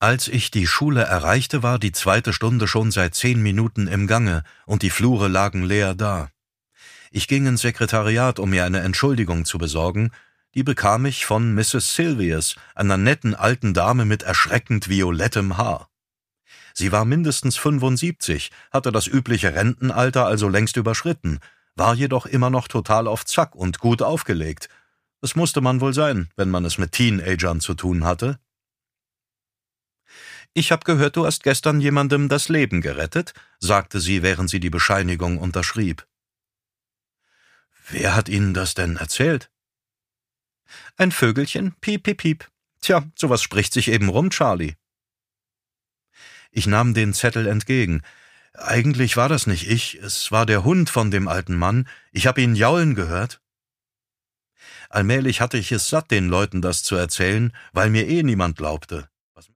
Als ich die Schule erreichte, war die 2. Stunde schon seit 10 Minuten im Gange und die Flure lagen leer da. Ich ging ins Sekretariat, um mir eine Entschuldigung zu besorgen. Die bekam ich von Mrs. Silvius, einer netten alten Dame mit erschreckend violettem Haar. Sie war mindestens 75, hatte das übliche Rentenalter also längst überschritten, war jedoch immer noch total auf Zack und gut aufgelegt. Das musste man wohl sein, wenn man es mit Teenagern zu tun hatte. »Ich habe gehört, du hast gestern jemandem das Leben gerettet«, sagte sie, während sie die Bescheinigung unterschrieb. »Wer hat Ihnen das denn erzählt?« »Ein Vögelchen, piep, piep, piep. Tja, sowas spricht sich eben rum, Charlie.« Ich nahm den Zettel entgegen. Eigentlich war das nicht ich, es war der Hund von dem alten Mann. Ich habe ihn jaulen gehört. Allmählich hatte ich es satt, den Leuten das zu erzählen, weil mir niemand glaubte.